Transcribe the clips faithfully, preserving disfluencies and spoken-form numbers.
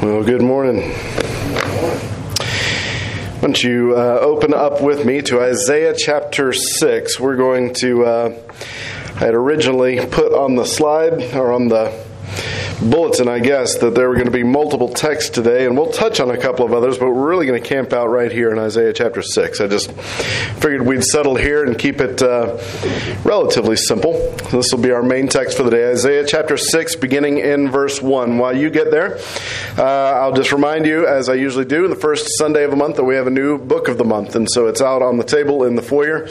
Well, good morning. Why don't you uh, open up with me to Isaiah chapter six. We're going to, uh, I had originally put on the slide, or on the bulletin, I guess, that there were going to be multiple texts today, and we'll touch on a couple of others, but we're really going to camp out right here in Isaiah chapter six. I just figured we'd settle here and keep it uh, relatively simple. This will be our main text for the day, Isaiah chapter six, beginning in verse one. While you get there, uh, I'll just remind you, as I usually do, in the first Sunday of the month, that we have a new book of the month, and so it's out on the table in the foyer.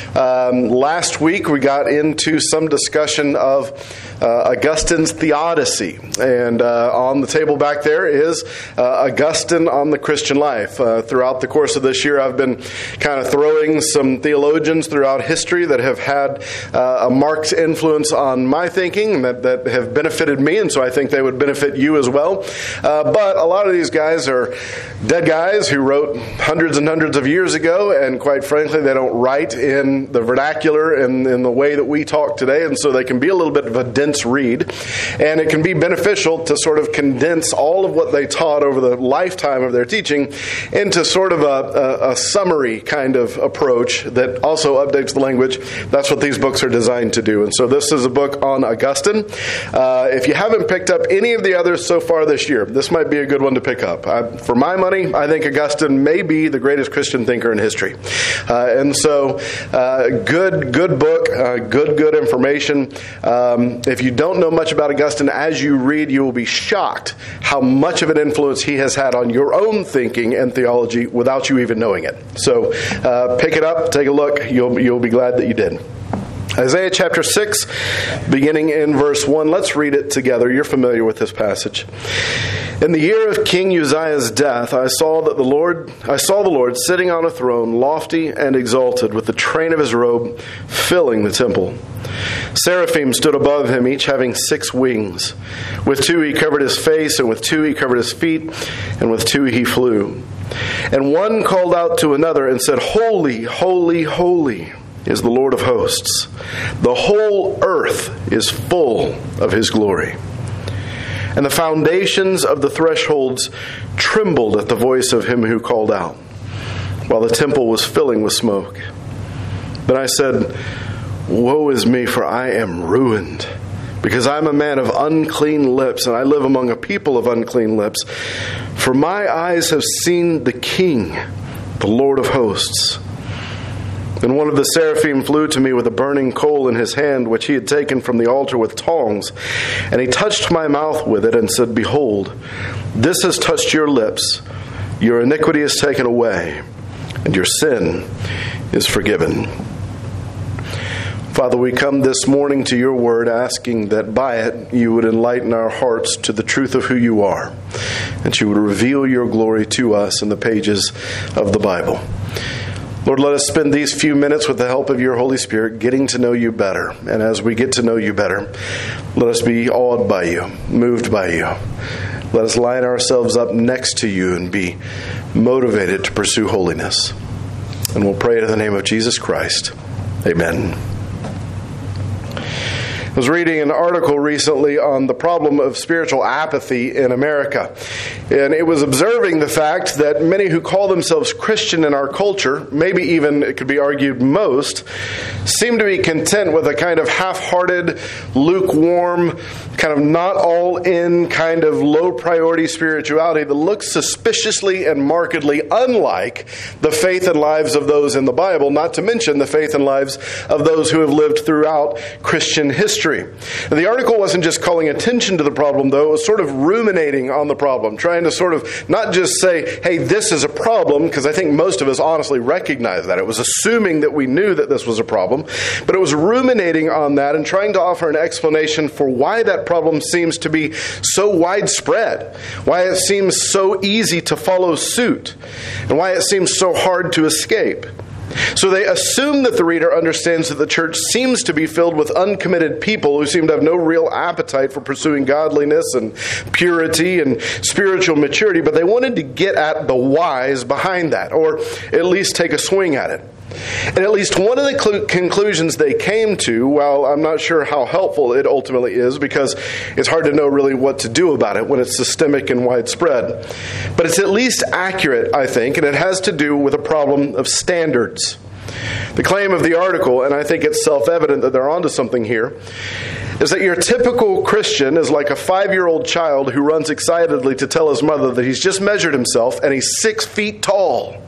Um, last week, we got into some discussion of uh, Augustine's Theodicy. And uh, on the table back there is uh, Augustine on the Christian life. Uh, throughout the course of this year, I've been kind of throwing some theologians throughout history that have had uh, a marked influence on my thinking and that, that have benefited me, and so I think they would benefit you as well. Uh, but a lot of these guys are dead guys who wrote hundreds and hundreds of years ago, and quite frankly, they don't write in the vernacular and in the way that we talk today, and so they can be a little bit of a dense read, and it can be beneficial beneficial to sort of condense all of what they taught over the lifetime of their teaching into sort of a, a, a summary kind of approach that also updates the language. That's what these books are designed to do. And so this is a book on Augustine. Uh, if you haven't picked up any of the others so far this year, this might be a good one to pick up. I, for my money, I think Augustine may be the greatest Christian thinker in history. Uh, and so uh, good, good book, uh, good, good information. Um, if you don't know much about Augustine, as you read, you will be shocked how much of an influence he has had on your own thinking and theology without you even knowing it. So uh, pick it up, take a look. You'll you'll be glad that you did. Isaiah chapter six, beginning in verse one. Let's read it together. You're familiar with this passage. In the year of King Uzziah's death, I saw that the Lord, I saw the Lord sitting on a throne, lofty and exalted, with the train of his robe filling the temple. Seraphim stood above him, each having six wings. With two he covered his face, and with two he covered his feet, and with two he flew. And one called out to another and said, Holy, holy, holy is the Lord of hosts. The whole earth is full of his glory. And the foundations of the thresholds trembled at the voice of him who called out, while the temple was filling with smoke. Then I said, Woe is me, for I am ruined, because I am a man of unclean lips, and I live among a people of unclean lips. For my eyes have seen the King, the Lord of hosts. Then one of the seraphim flew to me with a burning coal in his hand, which he had taken from the altar with tongs. And he touched my mouth with it and said, Behold, this has touched your lips. Your iniquity is taken away, and your sin is forgiven. Father, we come this morning to your word, asking that by it you would enlighten our hearts to the truth of who you are, that you would reveal your glory to us in the pages of the Bible. Lord, let us spend these few minutes with the help of your Holy Spirit getting to know you better. And as we get to know you better, let us be awed by you, moved by you. Let us line ourselves up next to you and be motivated to pursue holiness. And we'll pray in the name of Jesus Christ. Amen. I was reading an article recently on the problem of spiritual apathy in America. And it was observing the fact that many who call themselves Christian in our culture, maybe even, it could be argued most, seem to be content with a kind of half-hearted, lukewarm, kind of not all-in, kind of low-priority spirituality that looks suspiciously and markedly unlike the faith and lives of those in the Bible, not to mention the faith and lives of those who have lived throughout Christian history. And the article wasn't just calling attention to the problem, though. It was sort of ruminating on the problem, trying to sort of not just say, hey, this is a problem, because I think most of us honestly recognize that. It was assuming that we knew that this was a problem, but it was ruminating on that and trying to offer an explanation for why that problem seems to be so widespread, why it seems so easy to follow suit, and why it seems so hard to escape. So they assume that the reader understands that the church seems to be filled with uncommitted people who seem to have no real appetite for pursuing godliness and purity and spiritual maturity, but they wanted to get at the whys behind that, or at least take a swing at it. And at least one of the cl- conclusions they came to, while I'm not sure how helpful it ultimately is, because it's hard to know really what to do about it when it's systemic and widespread, but it's at least accurate, I think, and it has to do with a problem of standards. The claim of the article, and I think it's self-evident that they're onto something here, is that your typical Christian is like a five-year-old child who runs excitedly to tell his mother that he's just measured himself and he's six feet tall.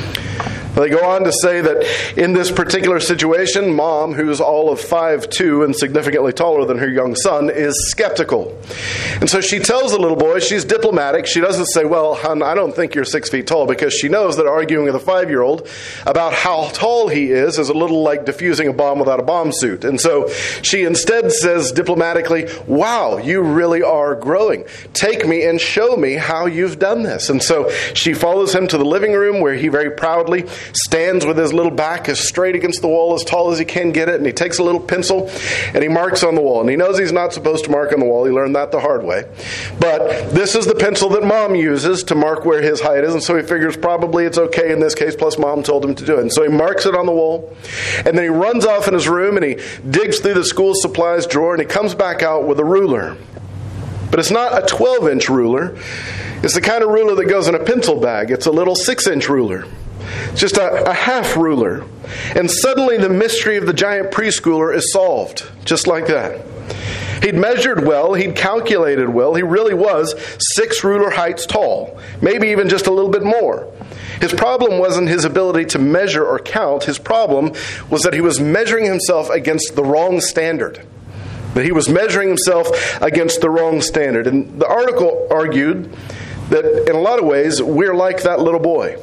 They go on to say that in this particular situation, mom, who's all of five two and significantly taller than her young son, is skeptical. And so she tells the little boy, she's diplomatic. She doesn't say, well, hon, I don't think you're six feet tall, because she knows that arguing with a five-year-old about how tall he is is a little like diffusing a bomb without a bomb suit. And so she instead says diplomatically, wow, you really are growing. Take me and show me how you've done this. And so she follows him to the living room, where he very proudly stands with his little back as straight against the wall, as tall as he can get it, and he takes a little pencil and he marks on the wall. And he knows he's not supposed to mark on the wall. He learned that the hard way. But this is the pencil that mom uses to mark where his height is, and so he figures probably it's okay in this case, plus mom told him to do it. And so he marks it on the wall, and then he runs off in his room and he digs through the school supplies drawer, and he comes back out with a ruler. But it's not a twelve-inch ruler. It's the kind of ruler that goes in a pencil bag. It's a little six-inch ruler. It's just a, a half ruler. And suddenly the mystery of the giant preschooler is solved. Just like that. He'd measured well. He'd calculated well. He really was six ruler heights tall. Maybe even just a little bit more. His problem wasn't his ability to measure or count. His problem was that he was measuring himself against the wrong standard. That he was measuring himself against the wrong standard. And the article argued that in a lot of ways, we're like that little boy.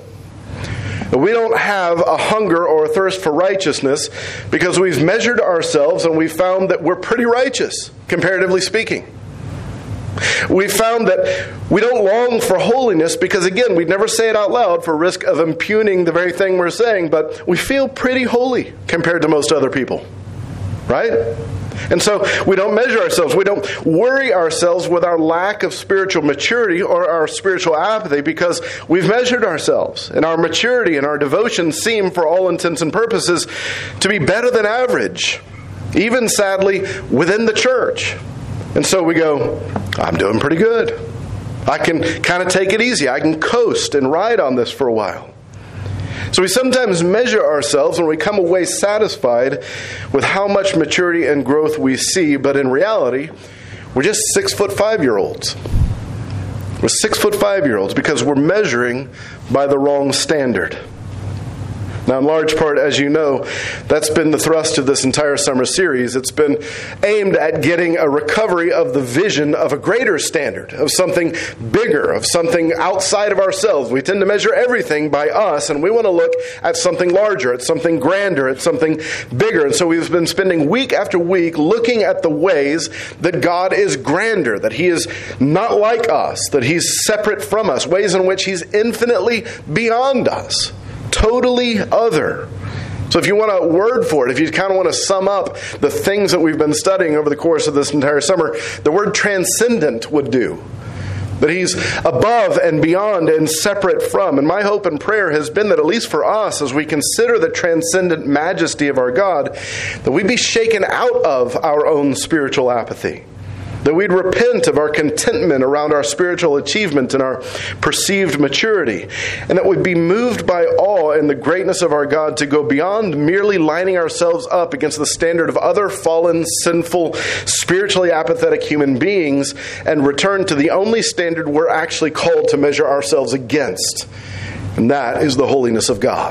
We don't have a hunger or a thirst for righteousness because we've measured ourselves and we've found that we're pretty righteous, comparatively speaking. We've found that we don't long for holiness because, again, we'd never say it out loud for risk of impugning the very thing we're saying, but we feel pretty holy compared to most other people, right? And so we don't measure ourselves. We don't worry ourselves with our lack of spiritual maturity or our spiritual apathy because we've measured ourselves. And our maturity and our devotion seem, for all intents and purposes, to be better than average, even, sadly, within the church. And so we go, I'm doing pretty good. I can kind of take it easy. I can coast and ride on this for a while. So we sometimes measure ourselves and we come away satisfied with how much maturity and growth we see, but in reality, we're just six foot five-year-olds. We're six foot five-year-olds because we're measuring by the wrong standard. Now, in large part, as you know, that's been the thrust of this entire summer series. It's been aimed at getting a recovery of the vision of a greater standard, of something bigger, of something outside of ourselves. We tend to measure everything by us, and we want to look at something larger, at something grander, at something bigger. And so we've been spending week after week looking at the ways that God is grander, that He is not like us, that He's separate from us, ways in which He's infinitely beyond us. Totally other. So if you want a word for it, if you kind of want to sum up the things that we've been studying over the course of this entire summer, the word transcendent would do. That He's above and beyond and separate from. And my hope and prayer has been that at least for us, as we consider the transcendent majesty of our God, that we be shaken out of our own spiritual apathy. That we'd repent of our contentment around our spiritual achievement and our perceived maturity. And that we'd be moved by awe in the greatness of our God to go beyond merely lining ourselves up against the standard of other fallen, sinful, spiritually apathetic human beings and return to the only standard we're actually called to measure ourselves against. And that is the holiness of God.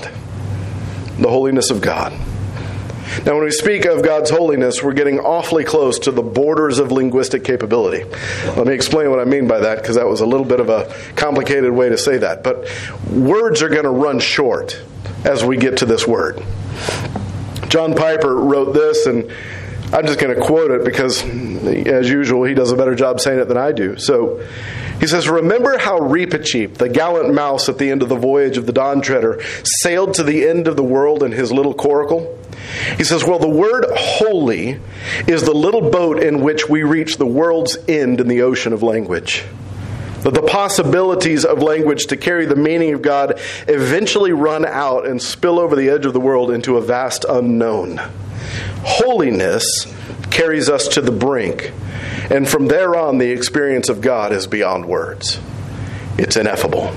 The holiness of God. Now, when we speak of God's holiness, we're getting awfully close to the borders of linguistic capability. Let me explain what I mean by that, because that was a little bit of a complicated way to say that. But words are going to run short as we get to this word. John Piper wrote this, and I'm just going to quote it because, as usual, he does a better job saying it than I do. So he says, "Remember how Reepicheep, the gallant mouse at the end of the voyage of the Dawn Treader, sailed to the end of the world in his little coracle? He says, well, the word holy is the little boat in which we reach the world's end in the ocean of language. But the possibilities of language to carry the meaning of God eventually run out and spill over the edge of the world into a vast unknown. Holiness carries us to the brink, and from there on, the experience of God is beyond words. It's ineffable.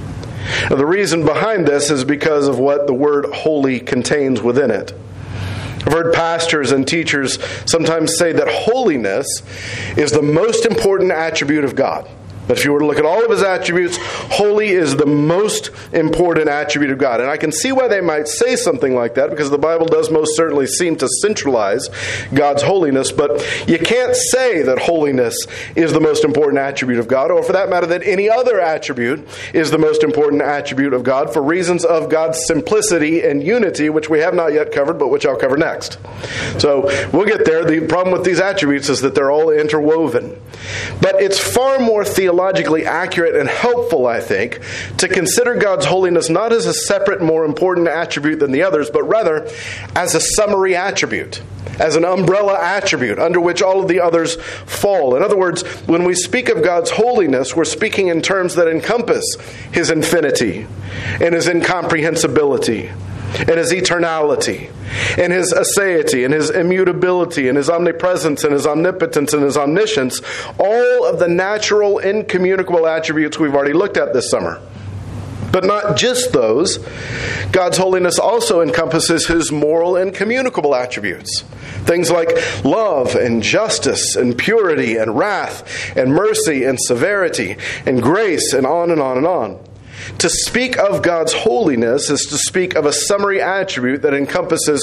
Now, the reason behind this is because of what the word holy contains within it. I've heard pastors and teachers sometimes say that holiness is the most important attribute of God. But if you were to look at all of his attributes, holy is the most important attribute of God. And I can see why they might say something like that, because the Bible does most certainly seem to centralize God's holiness. But you can't say that holiness is the most important attribute of God, or for that matter, that any other attribute is the most important attribute of God, for reasons of God's simplicity and unity, which we have not yet covered, but which I'll cover next. So we'll get there. The problem with these attributes is that they're all interwoven. But it's far more theological. Logically accurate and helpful, I think, to consider God's holiness not as a separate, more important attribute than the others, but rather as a summary attribute, as an umbrella attribute under which all of the others fall. In other words, when we speak of God's holiness, we're speaking in terms that encompass his infinity and his incomprehensibility and his eternality, and his aseity, and his immutability, and his omnipresence, and his omnipotence, and his omniscience, all of the natural, incommunicable attributes we've already looked at this summer. But not just those. God's holiness also encompasses his moral and communicable attributes. Things like love and justice and purity and wrath and mercy and severity and grace, and on and on and on. To speak of God's holiness is to speak of a summary attribute that encompasses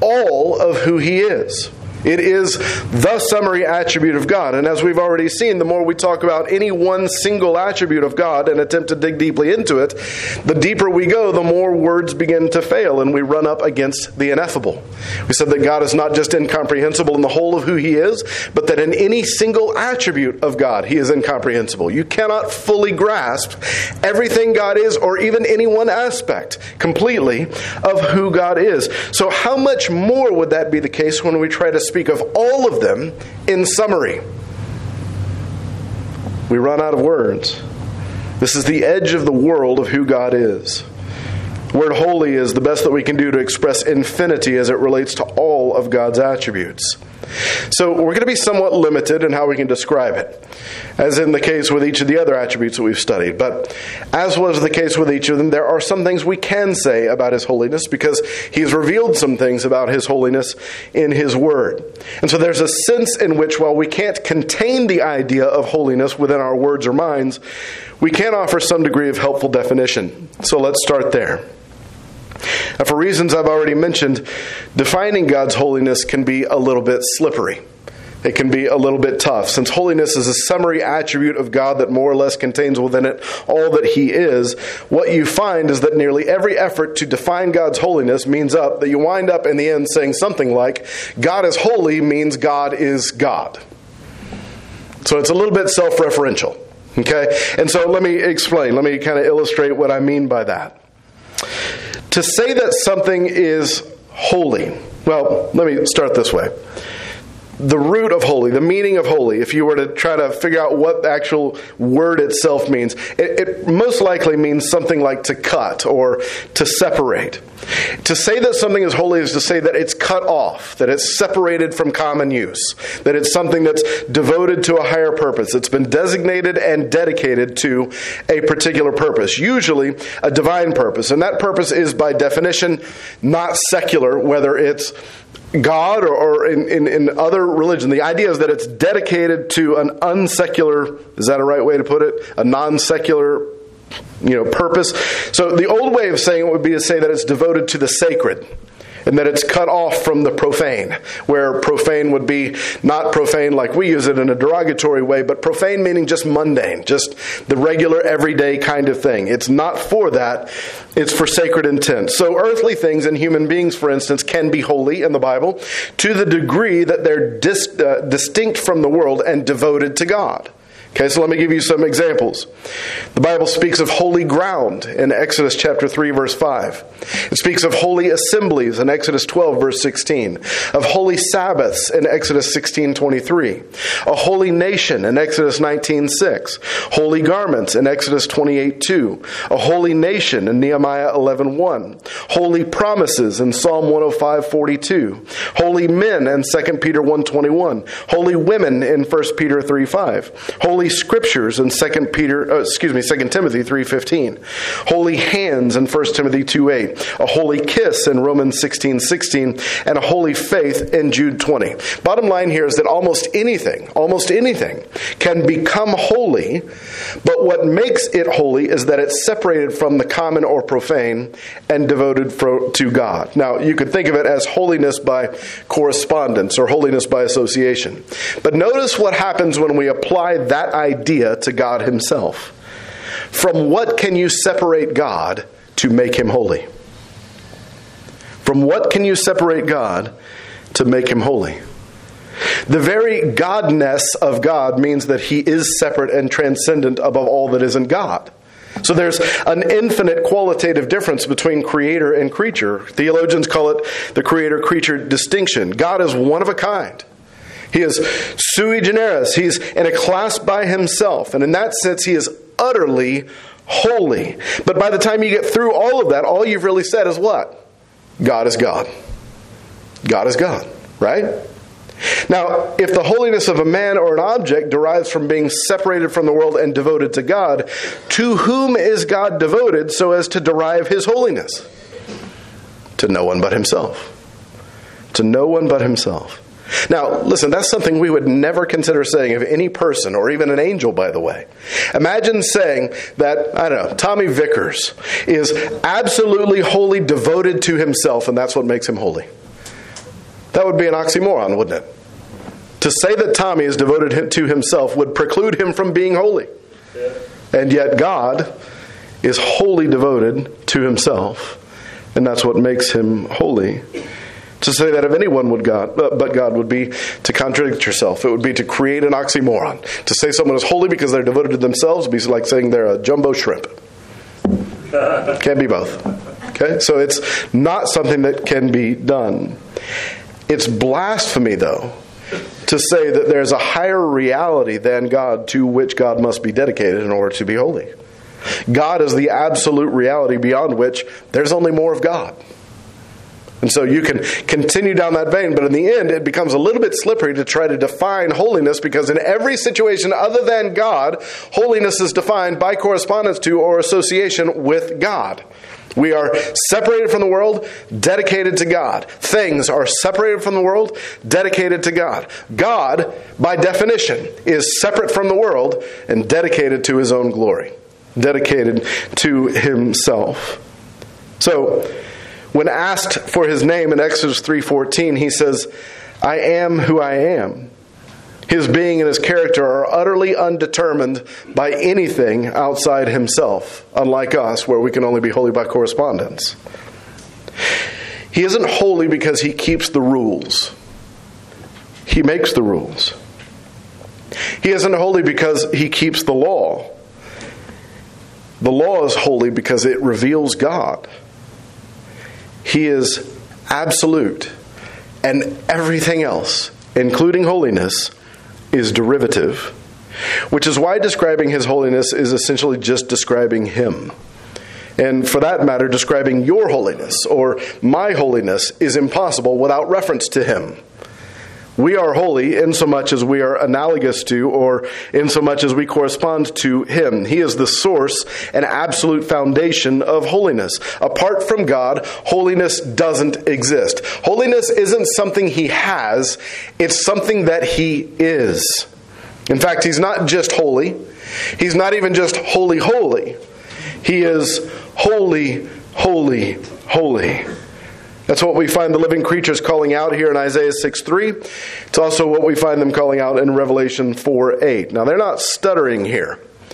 all of who he is. It is the summary attribute of God. And as we've already seen, the more we talk about any one single attribute of God and attempt to dig deeply into it, the deeper we go, the more words begin to fail and we run up against the ineffable. We said that God is not just incomprehensible in the whole of who he is, but that in any single attribute of God, he is incomprehensible. You cannot fully grasp everything God is, or even any one aspect completely of who God is. So how much more would that be the case when we try to speak of all of them in summary? We run out of words. This is the edge of the world of who God is. The word holy is the best that we can do to express infinity as it relates to all of God's attributes. So we're going to be somewhat limited in how we can describe it, as in the case with each of the other attributes that we've studied. But as was the case with each of them, there are some things we can say about his holiness, because he's revealed some things about his holiness in his word. And so there's a sense in which, while we can't contain the idea of holiness within our words or minds, we can offer some degree of helpful definition. So let's start there. Now, for reasons I've already mentioned, defining God's holiness can be a little bit slippery. It can be a little bit tough. Since holiness is a summary attribute of God that more or less contains within it all that he is, what you find is that nearly every effort to define God's holiness means up that you wind up in the end saying something like, God is holy means God is God. So it's a little bit self-referential. Okay? And so let me explain. Let me kind of illustrate what I mean by that. To say that something is holy, well, let me start this way. The root of holy, the meaning of holy, if you were to try to figure out what the actual word itself means, it, it most likely means something like to cut or to separate. To say that something is holy is to say that it's cut off, that it's separated from common use, that it's something that's devoted to a higher purpose. It's been designated and dedicated to a particular purpose, usually a divine purpose. And that purpose is, by definition, not secular, whether it's God or, or in, in, in other religion. The idea is that it's dedicated to an unsecular, is that a right way to put it? A non-secular, you know, purpose. So the old way of saying it would be to say that it's devoted to the sacred, and that it's cut off from the profane, where profane would be not profane like we use it in a derogatory way, but profane meaning just mundane, just the regular, everyday kind of thing. It's not for that. It's for sacred intent. So earthly things and human beings, for instance, can be holy in the Bible to the degree that they're dis, uh, distinct from the world and devoted to God. Okay, so let me give you some examples. The Bible speaks of holy ground in Exodus chapter three, verse five. It speaks of holy assemblies in Exodus twelve, verse sixteen. Of holy Sabbaths in Exodus sixteen, twenty-three. A holy nation in Exodus nineteen, six. Holy garments in Exodus twenty-eight, two. A holy nation in Nehemiah eleven, one. Holy promises in Psalm one oh five, forty-two. Holy men in Second Peter one, twenty-one. Holy women in First Peter three, five. Holy scriptures in Second Peter, uh, excuse me, Second Timothy three, fifteen. Holy hands in First Timothy two, eight. A holy kiss in Romans sixteen, sixteen. And a holy faith in Jude twenty. Bottom line here is that almost anything, almost anything can become holy, but what makes it holy is that it's separated from the common or profane and devoted for, to God. Now, you could think of it as holiness by correspondence or holiness by association. But notice what happens when we apply that idea to God himself. From what can you separate God to make him holy? From what can you separate God to make him holy? The very godness of God means that he is separate and transcendent above all that isn't God. So there's an infinite qualitative difference between creator and creature. Theologians call it the creator-creature distinction. God is one of a kind. He is sui generis. He's in a class by himself. And in that sense, he is utterly holy. But by the time you get through all of that, all you've really said is what? God is God. God is God, right? Now, if the holiness of a man or an object derives from being separated from the world and devoted to God, to whom is God devoted so as to derive his holiness? To no one but himself. To no one but himself. Now, listen, that's something we would never consider saying of any person, or even an angel, by the way. Imagine saying that, I don't know, Tommy Vickers is absolutely wholly devoted to himself, and that's what makes him holy. That would be an oxymoron, wouldn't it? To say that Tommy is devoted to himself would preclude him from being holy. And yet God is wholly devoted to himself, and that's what makes him holy. To say that of anyone would God, but God would be to contradict yourself. It would be to create an oxymoron. To say someone is holy because they're devoted to themselves would be like saying they're a jumbo shrimp. Can't be both. Okay? So it's not something that can be done. It's blasphemy, though, to say that there's a higher reality than God to which God must be dedicated in order to be holy. God is the absolute reality beyond which there's only more of God. And so you can continue down that vein, but in the end it becomes a little bit slippery to try to define holiness, because in every situation other than God, holiness is defined by correspondence to or association with God. We are separated from the world, dedicated to God. Things are separated from the world, dedicated to God. God, by definition, is separate from the world and dedicated to his own glory, dedicated to himself. So, when asked for his name in Exodus three fourteen, he says, I am who I am. His being and his character are utterly undetermined by anything outside himself, unlike us, where we can only be holy by correspondence. He isn't holy because he keeps the rules. He makes the rules. He isn't holy because he keeps the law. The law is holy because it reveals God. He is absolute, and everything else, including holiness, is derivative, which is why describing his holiness is essentially just describing him. And for that matter, describing your holiness or my holiness is impossible without reference to him. We are holy in so much as we are analogous to, or in so much as we correspond to him. He is the source and absolute foundation of holiness. Apart from God, holiness doesn't exist. Holiness isn't something he has, it's something that he is. In fact, he's not just holy. He's not even just holy, holy. He is holy, holy, holy. That's what we find the living creatures calling out here in Isaiah six three. It's also what we find them calling out in Revelation four eight. Now, they're not stuttering here.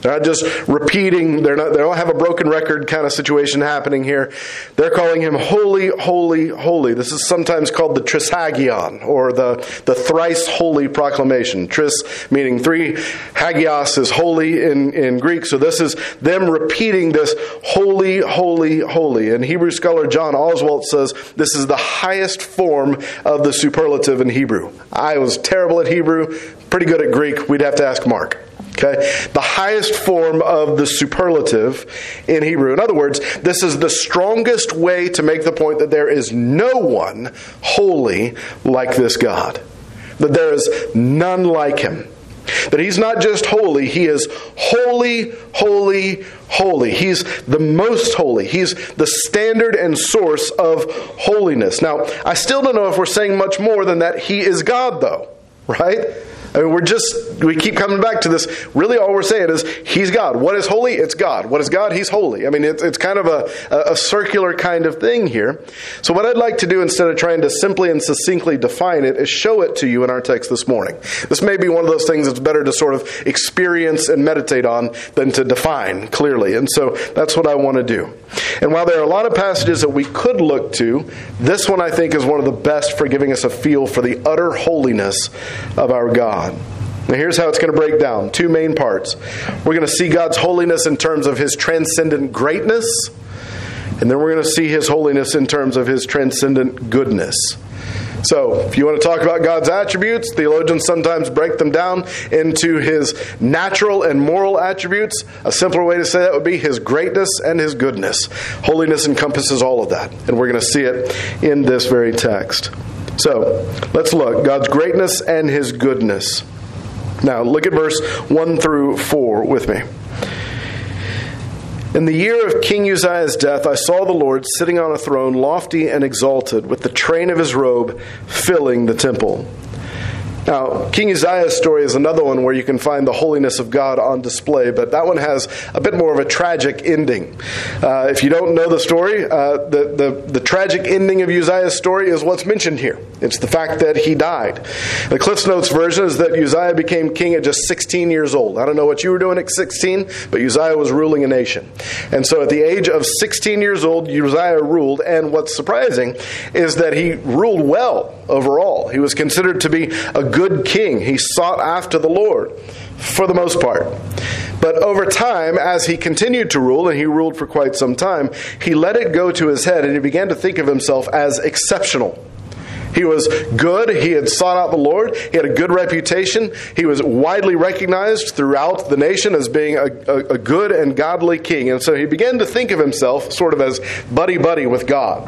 They're not just repeating, they're not, they don't have a broken record kind of situation happening here. They're calling him holy, holy, holy. This is sometimes called the Trisagion, or the, the thrice holy proclamation. Tris meaning three, hagios is holy in, in Greek. So this is them repeating this holy, holy, holy. And Hebrew scholar John Oswalt says this is the highest form of the superlative in Hebrew. I was terrible at Hebrew, pretty good at Greek. We'd have to ask Mark. Okay, the highest form of the superlative in Hebrew. In other words, this is the strongest way to make the point that there is no one holy like this God. That there is none like him. That he's not just holy, he is holy, holy, holy. He's the most holy. He's the standard and source of holiness. Now, I still don't know if we're saying much more than that he is God, though. Right? I mean, we're just, we keep coming back to this. Really all we're saying is, he's God. What is holy? It's God. What is God? He's holy. I mean, it's, it's kind of a, a circular kind of thing here. So what I'd like to do, instead of trying to simply and succinctly define it, is show it to you in our text this morning. This may be one of those things that's better to sort of experience and meditate on than to define clearly. And so that's what I want to do. And while there are a lot of passages that we could look to, this one I think is one of the best for giving us a feel for the utter holiness of our God. Now here's how it's going to break down. Two main parts. We're going to see God's holiness in terms of his transcendent greatness, and then we're going to see his holiness in terms of his transcendent goodness. So, if you want to talk about God's attributes, theologians sometimes break them down into his natural and moral attributes. A simpler way to say that would be his greatness and his goodness. Holiness encompasses all of that, and we're going to see it in this very text. So, let's look. God's greatness and his goodness. Now, look at verse one through four with me. In the year of King Uzziah's death, I saw the Lord sitting on a throne, lofty and exalted, with the train of his robe filling the temple. Now, King Uzziah's story is another one where you can find the holiness of God on display, but that one has a bit more of a tragic ending. Uh, if you don't know the story, uh, the, the, the tragic ending of Uzziah's story is what's mentioned here. It's the fact that he died. The Cliff's Notes version is that Uzziah became king at just sixteen years old. I don't know what you were doing at sixteen, but Uzziah was ruling a nation. And so at the age of sixteen years old, Uzziah ruled, and what's surprising is that he ruled well overall. He was considered to be a good king. He sought after the Lord for the most part. But over time, as he continued to rule, and he ruled for quite some time, he let it go to his head and he began to think of himself as exceptional. He was good. He had sought out the Lord. He had a good reputation. He was widely recognized throughout the nation as being a, a, a good and godly king. And so he began to think of himself sort of as buddy-buddy with God.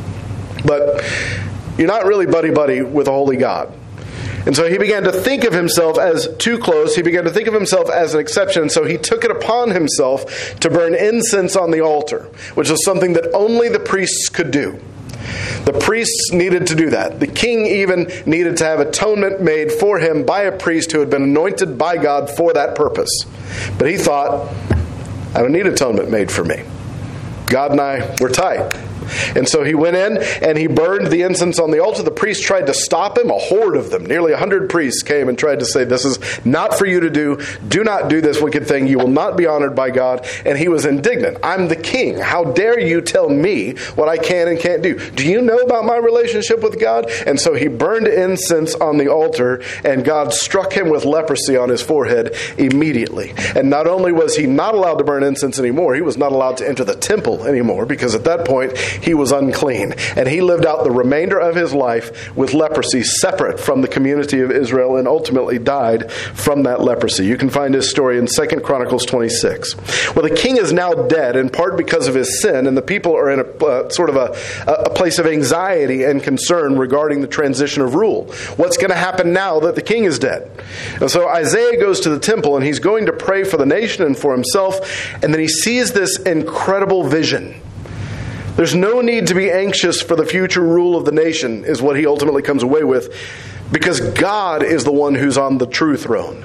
But you're not really buddy-buddy with a holy God. And so he began to think of himself as too close. He began to think of himself as an exception. And so he took it upon himself to burn incense on the altar, which was something that only the priests could do. The priests needed to do that. The king even needed to have atonement made for him by a priest who had been anointed by God for that purpose. But he thought, I don't need atonement made for me. God and I were tight. And so he went in and he burned the incense on the altar. The priests tried to stop him. A horde of them, nearly a hundred priests came and tried to say, this is not for you to do. Do not do this wicked thing. You will not be honored by God. And he was indignant. I'm the king. How dare you tell me what I can and can't do? Do you know about my relationship with God? And so he burned incense on the altar, and God struck him with leprosy on his forehead immediately. And not only was he not allowed to burn incense anymore, he was not allowed to enter the temple anymore, because at that point he was unclean. And he lived out the remainder of his life with leprosy, separate from the community of Israel, and ultimately died from that leprosy. You can find his story in Second Chronicles twenty-six. Well, the king is now dead, in part because of his sin, and the people are in a uh, sort of a, a place of anxiety and concern regarding the transition of rule. What's going to happen now that the king is dead? And so Isaiah goes to the temple, and he's going to pray for the nation and for himself, and then he sees this incredible vision. There's no need to be anxious for the future rule of the nation, is what he ultimately comes away with, because God is the one who's on the true throne.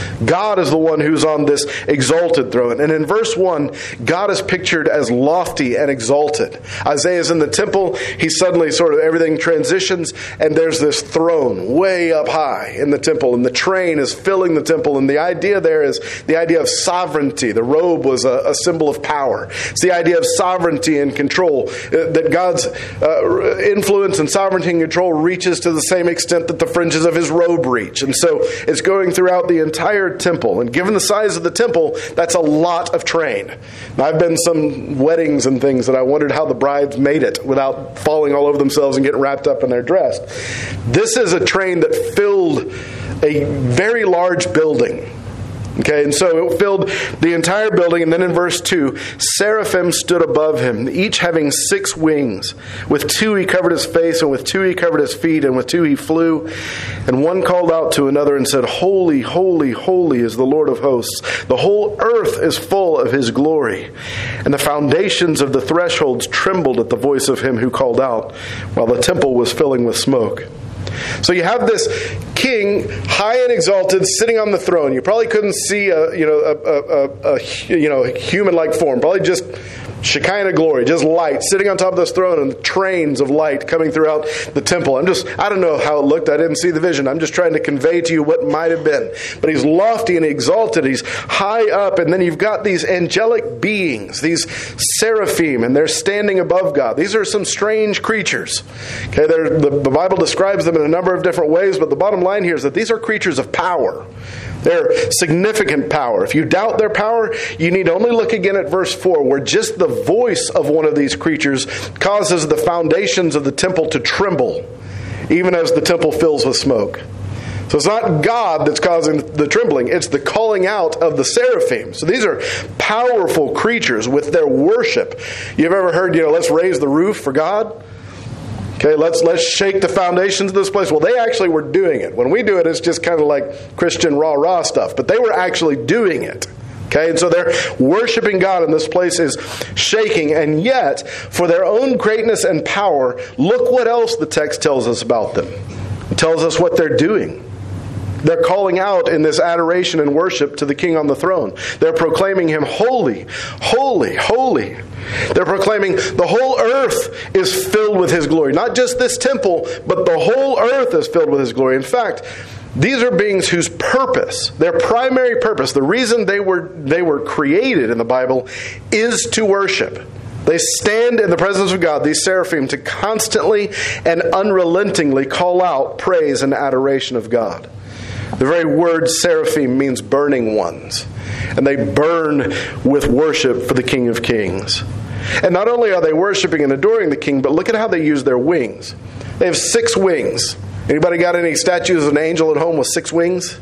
God is the one who's on this exalted throne. And in verse one, God is pictured as lofty and exalted. Isaiah's in the temple. He suddenly sort of, everything transitions, and there's this throne way up high in the temple, and the train is filling the temple. And the idea there is the idea of sovereignty. The robe was a, a symbol of power. It's the idea of sovereignty and control, uh, that God's uh, influence and sovereignty and control reaches to the same extent that the fringes of his robe reach. And so it's going throughout the entire temple. And given the size of the temple, that's a lot of train. Now, I've been to some weddings and things that I wondered how the brides made it without falling all over themselves and getting wrapped up in their dress. This is a train that filled a very large building. Okay, and so it filled the entire building. And then in verse two, seraphim stood above him, each having six wings. With two he covered his face, and with two he covered his feet, and with two he flew. And one called out to another and said, Holy, holy, holy is the Lord of hosts. The whole earth is full of his glory. And the foundations of the thresholds trembled at the voice of him who called out, while the temple was filling with smoke. So you have this king, high and exalted, sitting on the throne. You probably couldn't see a you know a, a, a, a you know human-like form. Probably just Shekinah glory, just light, sitting on top of this throne, and trains of light coming throughout the temple. I'm just, I don't know how it looked. I didn't see the vision. I'm just trying to convey to you what might have been. But he's lofty and exalted. He's high up. And then you've got these angelic beings, these seraphim, and they're standing above God. These are some strange creatures. Okay, the, the Bible describes them in a number of different ways, but the bottom line here is that these are creatures of power. They're significant power. If you doubt their power, you need only look again at verse four, where just the voice of one of these creatures causes the foundations of the temple to tremble, even as the temple fills with smoke. So it's not God that's causing the trembling. It's the calling out of the seraphim. So these are powerful creatures with their worship. You've ever heard, you know, let's raise the roof for God? Okay, let's let's shake the foundations of this place. Well, they actually were doing it. When we do it, it's just kind of like Christian rah-rah stuff. But they were actually doing it. Okay, and so they're worshiping God, and this place is shaking. And yet, for their own greatness and power, look what else the text tells us about them. It tells us what they're doing. They're calling out in this adoration and worship to the King on the throne. They're proclaiming him holy, holy, holy. They're proclaiming the whole earth is filled with his glory. Not just this temple, but the whole earth is filled with his glory. In fact, these are beings whose purpose, their primary purpose, the reason they were they were created in the Bible is to worship. They stand in the presence of God, these seraphim, to constantly and unrelentingly call out praise and adoration of God. The very word seraphim means burning ones. And they burn with worship for the King of Kings. And not only are they worshiping and adoring the King, but look at how they use their wings. They have six wings. Anybody got any statues of an angel at home with six wings?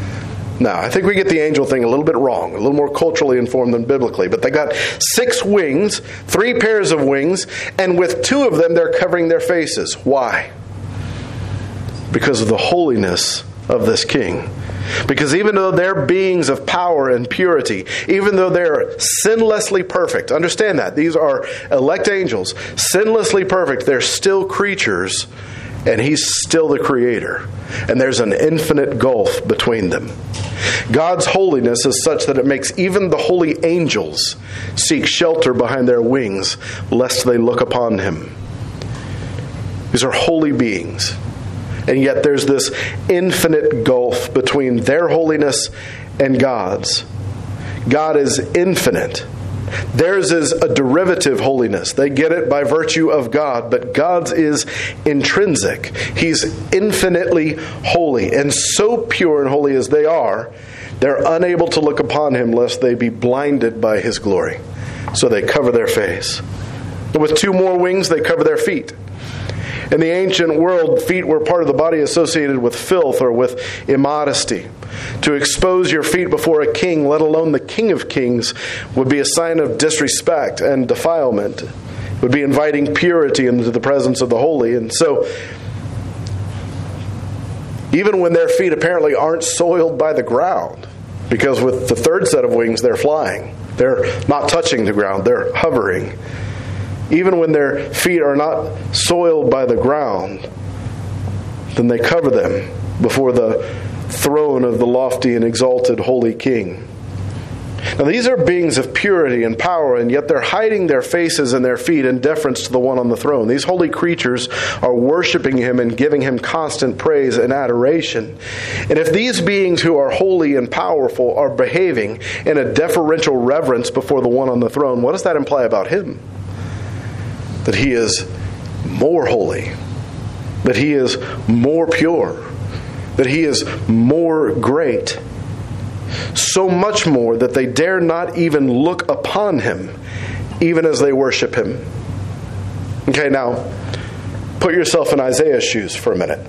No, I think we get the angel thing a little bit wrong, a little more culturally informed than biblically. But they got six wings, three pairs of wings, and with two of them they're covering their faces. Why? Because of the holiness of this King. Because even though they're beings of power and purity, even though they're sinlessly perfect, understand that, these are elect angels, sinlessly perfect, they're still creatures, and he's still the creator. And there's an infinite gulf between them. God's holiness is such that it makes even the holy angels seek shelter behind their wings, lest they look upon him. These are holy beings. And yet there's this infinite gulf between their holiness and God's. God is infinite. Theirs is a derivative holiness. They get it by virtue of God, but God's is intrinsic. He's infinitely holy. And so pure and holy as they are, they're unable to look upon him lest they be blinded by his glory. So they cover their face. And with two more wings, they cover their feet. In the ancient world, feet were part of the body associated with filth or with immodesty. To expose your feet before a king, let alone the King of Kings, would be a sign of disrespect and defilement. It would be inviting purity into the presence of the holy. And so, even when their feet apparently aren't soiled by the ground, because with the third set of wings, they're flying. They're not touching the ground. They're hovering. Even when their feet are not soiled by the ground, then they cover them before the throne of the lofty and exalted holy King. Now these are beings of purity and power, and yet they're hiding their faces and their feet in deference to the one on the throne. These holy creatures are worshiping him and giving him constant praise and adoration. And if these beings who are holy and powerful are behaving in a deferential reverence before the one on the throne, what does that imply about him? That he is more holy, that he is more pure, that he is more great. So much more that they dare not even look upon him, even as they worship him. Okay, now, put yourself in Isaiah's shoes for a minute.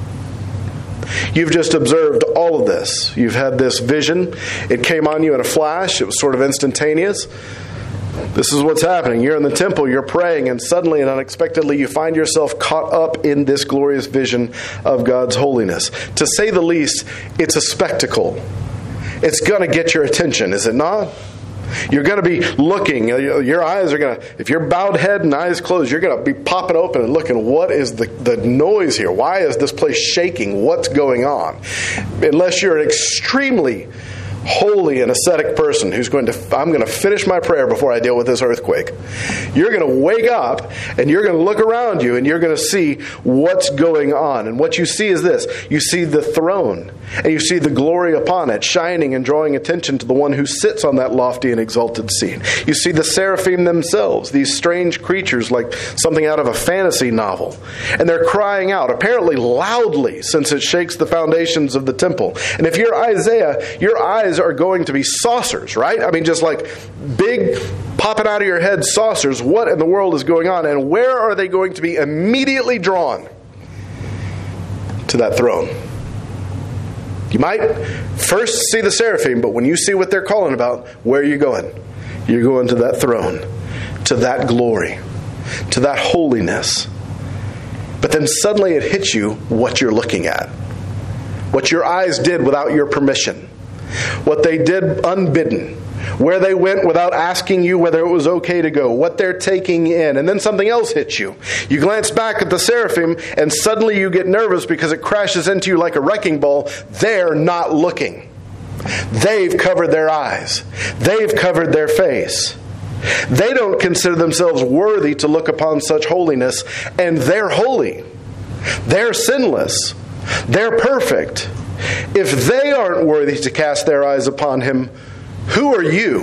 You've just observed all of this. You've had this vision. It came on you in a flash. It was sort of instantaneous. This is what's happening. You're in the temple, you're praying, and suddenly and unexpectedly you find yourself caught up in this glorious vision of God's holiness. To say the least, it's a spectacle. It's going to get your attention, is it not? You're going to be looking. Your eyes are going to, if you're bowed head and eyes closed, you're going to be popping open and looking, what is the, the noise here? Why is this place shaking? What's going on? Unless you're an extremely holy and ascetic person who's going to, I'm going to finish my prayer before I deal with this earthquake. You're going to wake up and you're going to look around you and you're going to see what's going on. And what you see is this. You see the throne and you see the glory upon it shining and drawing attention to the one who sits on that lofty and exalted seat. You see the seraphim themselves, these strange creatures like something out of a fantasy novel. And they're crying out, apparently loudly, since it shakes the foundations of the temple. And if you're Isaiah, your eyes are going to be saucers, right? I mean, just like big, popping out of your head saucers. What in the world is going on? And where are they going to be immediately drawn? To that throne. You might first see the seraphim, but when you see what they're calling about, where are you going? You're going to that throne, to that glory, to that holiness. But then suddenly it hits you what you're looking at. What your eyes did without your permission. What they did unbidden. Where they went without asking you whether it was okay to go. What they're taking in. And then something else hits you. You glance back at the seraphim and suddenly you get nervous because it crashes into you like a wrecking ball. They're not looking. They've covered their eyes. They've covered their face. They don't consider themselves worthy to look upon such holiness. And they're holy. They're sinless. They're perfect. If they aren't worthy to cast their eyes upon him, who are you?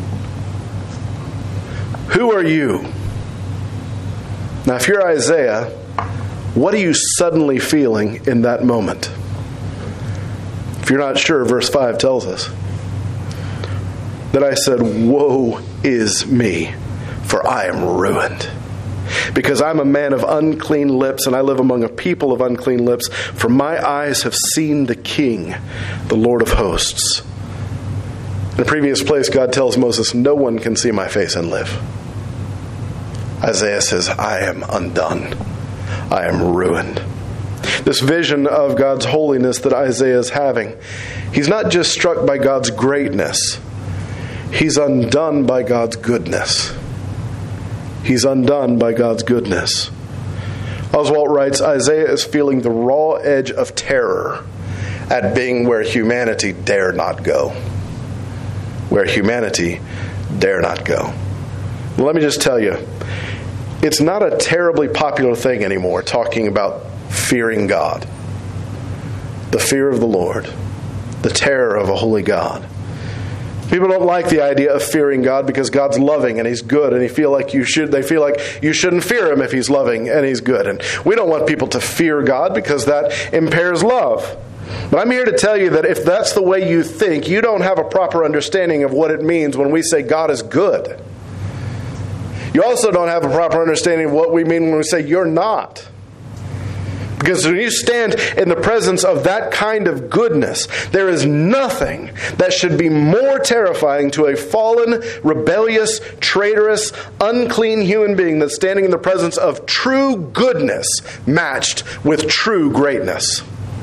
Who are you? Now, if you're Isaiah, what are you suddenly feeling in that moment? If you're not sure, verse five tells us that I said, woe is me, for I am ruined. Because I'm a man of unclean lips, and I live among a people of unclean lips. For my eyes have seen the King, the Lord of hosts. In a previous place, God tells Moses, no one can see my face and live. Isaiah says, I am undone. I am ruined. This vision of God's holiness that Isaiah is having, he's not just struck by God's greatness. He's undone by God's goodness. He's undone by God's goodness. Oswalt writes, Isaiah is feeling the raw edge of terror at being where humanity dare not go. Where humanity dare not go. Well, let me just tell you, it's not a terribly popular thing anymore talking about fearing God. The fear of the Lord. The terror of a holy God. People don't like the idea of fearing God because God's loving and He's good, and they feel like you should. They feel like you shouldn't fear Him if He's loving and He's good. And we don't want people to fear God because that impairs love. But I'm here to tell you that if that's the way you think, you don't have a proper understanding of what it means when we say God is good. You also don't have a proper understanding of what we mean when we say you're not. Because when you stand in the presence of that kind of goodness, there is nothing that should be more terrifying to a fallen, rebellious, traitorous, unclean human being than standing in the presence of true goodness matched with true greatness.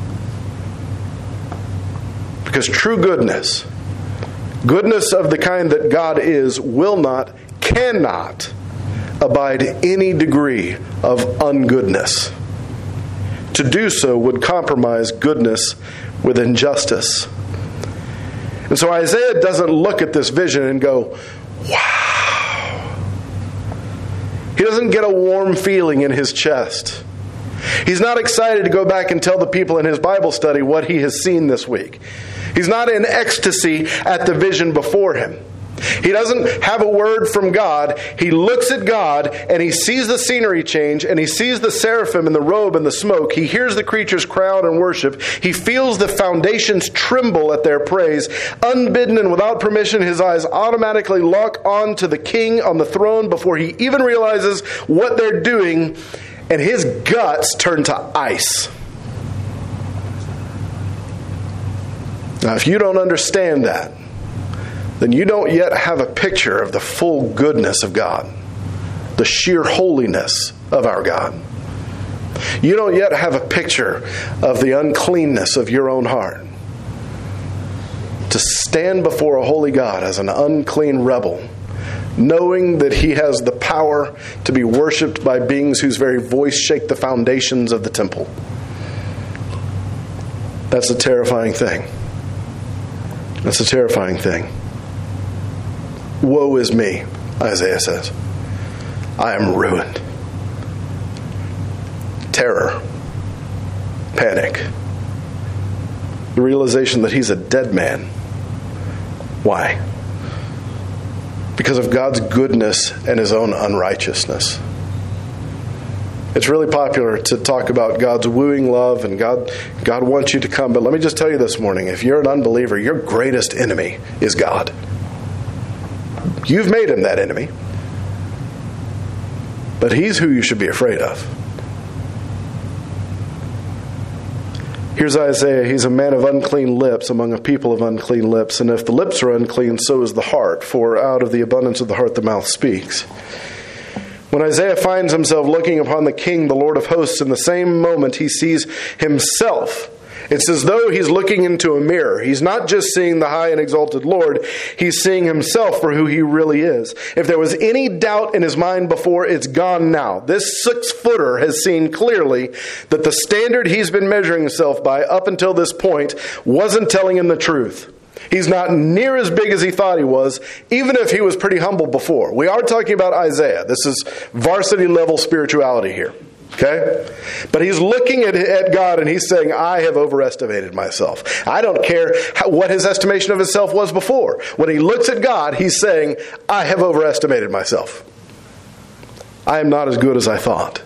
Because true goodness, goodness of the kind that God is, will not, cannot abide any degree of ungoodness. To do so would compromise goodness with injustice. And so Isaiah doesn't look at this vision and go, wow. He doesn't get a warm feeling in his chest. He's not excited to go back and tell the people in his Bible study what he has seen this week. He's not in ecstasy at the vision before him. He doesn't have a word from God. He looks at God and he sees the scenery change and he sees the seraphim and the robe and the smoke. He hears the creatures cry out and worship. He feels the foundations tremble at their praise. Unbidden and without permission, his eyes automatically lock on to the king on the throne before he even realizes what they're doing, and his guts turn to ice. Now, if you don't understand that, then you don't yet have a picture of the full goodness of God, the sheer holiness of our God. You don't yet have a picture of the uncleanness of your own heart. To stand before a holy God as an unclean rebel, knowing that he has the power to be worshipped by beings whose very voice shake the foundations of the temple. That's a terrifying thing. That's a terrifying thing. Woe is me, Isaiah says. I am ruined. Terror. Panic. The realization that he's a dead man. Why? Because of God's goodness and his own unrighteousness. It's really popular to talk about God's wooing love and God, God wants you to come. But let me just tell you this morning, if you're an unbeliever, your greatest enemy is God. You've made him that enemy. But he's who you should be afraid of. Here's Isaiah. He's a man of unclean lips among a people of unclean lips. And if the lips are unclean, so is the heart. For out of the abundance of the heart the mouth speaks. When Isaiah finds himself looking upon the King, the Lord of hosts, in the same moment he sees himself. It's as though he's looking into a mirror. He's not just seeing the high and exalted Lord. He's seeing himself for who he really is. If there was any doubt in his mind before, it's gone now. This six-footer has seen clearly that the standard he's been measuring himself by up until this point wasn't telling him the truth. He's not near as big as he thought he was, even if he was pretty humble before. We are talking about Isaiah. This is varsity level spirituality here. Okay? But he's looking at, at God and he's saying, I have overestimated myself. I don't care how, what his estimation of himself was before. When he looks at God, he's saying, I have overestimated myself. I am not as good as I thought.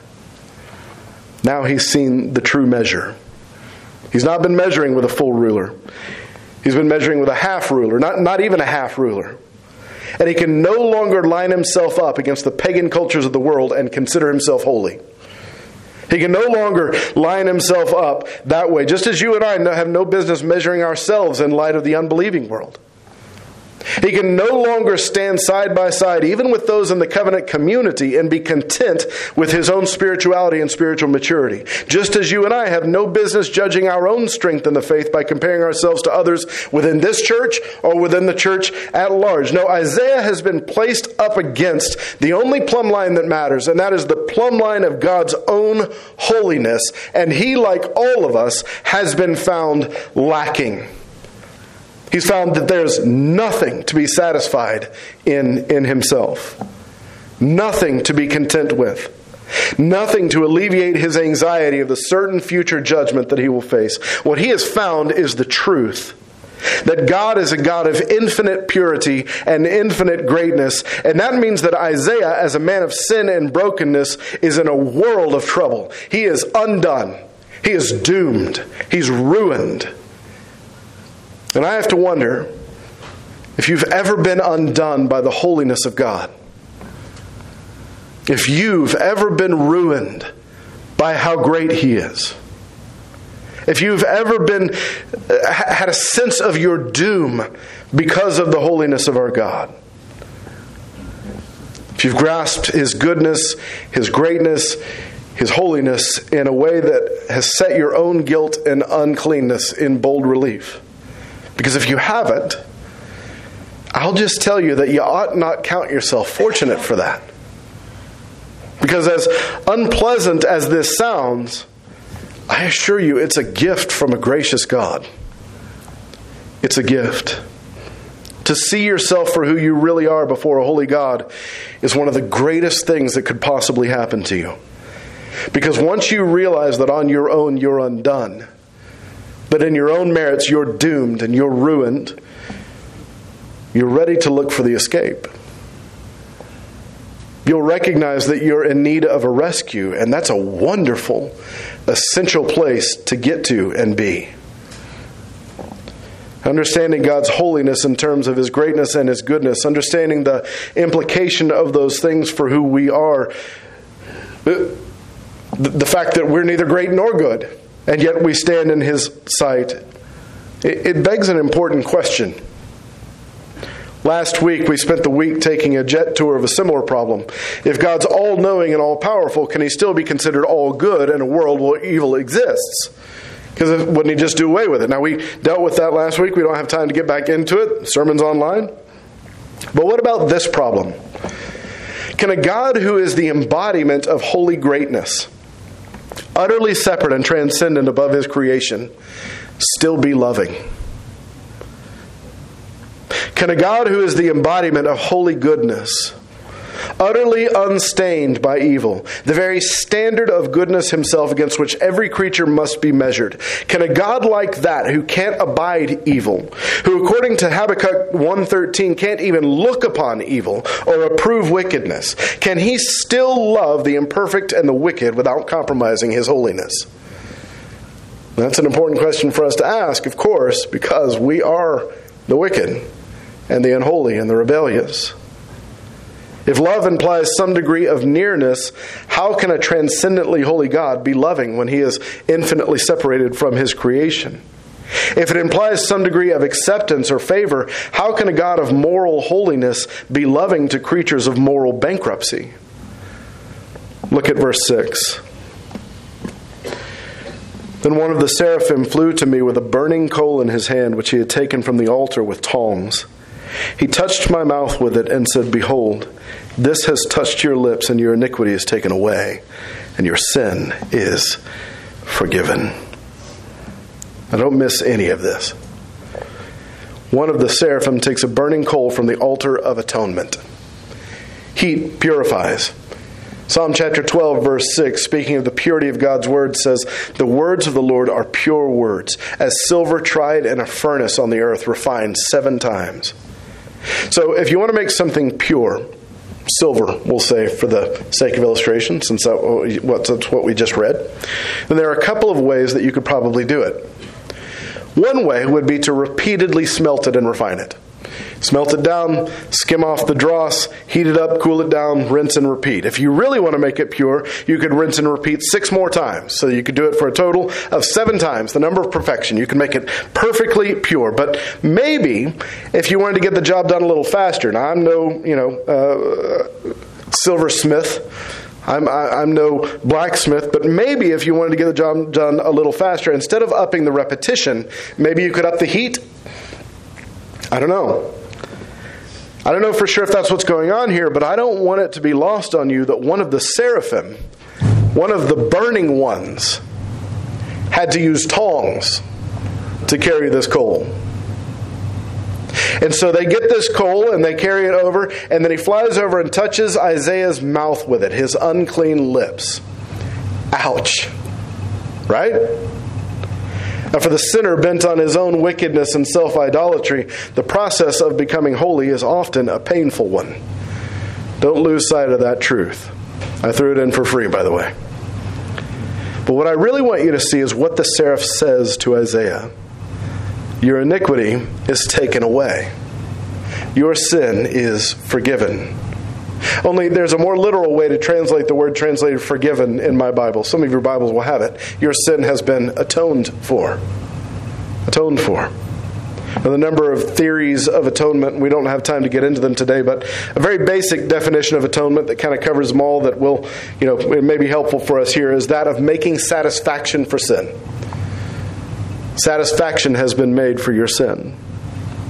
Now he's seen the true measure. He's not been measuring with a full ruler. He's been measuring with a half ruler, not, not even a half ruler. And he can no longer line himself up against the pagan cultures of the world and consider himself holy. He can no longer line himself up that way, just as you and I have no business measuring ourselves in light of the unbelieving world. He can no longer stand side by side, even with those in the covenant community, and be content with his own spirituality and spiritual maturity. Just as you and I have no business judging our own strength in the faith by comparing ourselves to others within this church or within the church at large. No, Isaiah has been placed up against the only plumb line that matters, and that is the plumb line of God's own holiness. And he, like all of us, has been found lacking. He's found that there's nothing to be satisfied in, in himself. Nothing to be content with. Nothing to alleviate his anxiety of the certain future judgment that he will face. What he has found is the truth. That God is a God of infinite purity and infinite greatness. And that means that Isaiah, as a man of sin and brokenness, is in a world of trouble. He is undone. He is doomed. He's ruined. And I have to wonder if you've ever been undone by the holiness of God. If you've ever been ruined by how great he is. If you've ever been had a sense of your doom because of the holiness of our God. If you've grasped his goodness, his greatness, his holiness in a way that has set your own guilt and uncleanness in bold relief. Because if you haven't, I'll just tell you that you ought not count yourself fortunate for that. Because as unpleasant as this sounds, I assure you it's a gift from a gracious God. It's a gift. To see yourself for who you really are before a holy God is one of the greatest things that could possibly happen to you. Because once you realize that on your own you're undone, that in your own merits you're doomed and you're ruined, you're ready to look for the escape. You'll recognize that you're in need of a rescue, and that's a wonderful, essential place to get to and be. Understanding God's holiness in terms of His greatness and His goodness, understanding the implication of those things for who we are, the, the fact that we're neither great nor good, and yet we stand in His sight, it, it begs an important question. Last week, we spent the week taking a jet tour of a similar problem. If God's all-knowing and all-powerful, can He still be considered all-good in a world where evil exists? Because wouldn't He just do away with it? Now, we dealt with that last week. We don't have time to get back into it. The sermon's online. But what about this problem? Can a God who is the embodiment of holy greatness, utterly separate and transcendent above His creation, still be loving? Can a God who is the embodiment of holy goodness, utterly unstained by evil, the very standard of goodness Himself against which every creature must be measured, can a God like that, who can't abide evil, who according to Habakkuk one thirteen can't even look upon evil or approve wickedness, can He still love the imperfect and the wicked without compromising His holiness? That's an important question for us to ask, of course, because we are the wicked and the unholy and the rebellious. If love implies some degree of nearness, how can a transcendently holy God be loving when He is infinitely separated from His creation? If it implies some degree of acceptance or favor, how can a God of moral holiness be loving to creatures of moral bankruptcy? Look at verse six. Then one of the seraphim flew to me with a burning coal in his hand, which he had taken from the altar with tongs. He touched my mouth with it and said, "Behold, this has touched your lips, and your iniquity is taken away, and your sin is forgiven." Now don't miss any of this. One of the seraphim takes a burning coal from the altar of atonement. Heat purifies. Psalm chapter twelve, verse six, speaking of the purity of God's word, says, "The words of the Lord are pure words, as silver tried in a furnace on the earth, refined seven times." So if you want to make something pure, silver, we'll say for the sake of illustration, since that's what we just read, then there are a couple of ways that you could probably do it. One way would be to repeatedly smelt it and refine it. Smelt it down, skim off the dross, heat it up, cool it down, rinse and repeat. If you really want to make it pure, you could rinse and repeat six more times. So you could do it for a total of seven times, the number of perfection. You can make it perfectly pure. But maybe if you wanted to get the job done a little faster, now I'm no, you know, uh, silversmith. I'm, I, I'm no blacksmith, but maybe if you wanted to get the job done a little faster, instead of upping the repetition, maybe you could up the heat. I don't know. I don't know for sure if that's what's going on here, but I don't want it to be lost on you that one of the seraphim, one of the burning ones, had to use tongs to carry this coal. And so they get this coal and they carry it over, and then he flies over and touches Isaiah's mouth with it, his unclean lips. Ouch. Right? Now, for the sinner bent on his own wickedness and self-idolatry, the process of becoming holy is often a painful one. Don't lose sight of that truth. I threw it in for free, by the way. But what I really want you to see is what the seraph says to Isaiah. Your iniquity is taken away. Your sin is forgiven. Only there's a more literal way to translate the word translated forgiven in my Bible. Some of your Bibles will have it. Your sin has been atoned for. Atoned for. Now, the number of theories of atonement, we don't have time to get into them today, but a very basic definition of atonement that kind of covers them all that will, you know, it may be helpful for us here is that of making satisfaction for sin. Satisfaction has been made for your sin.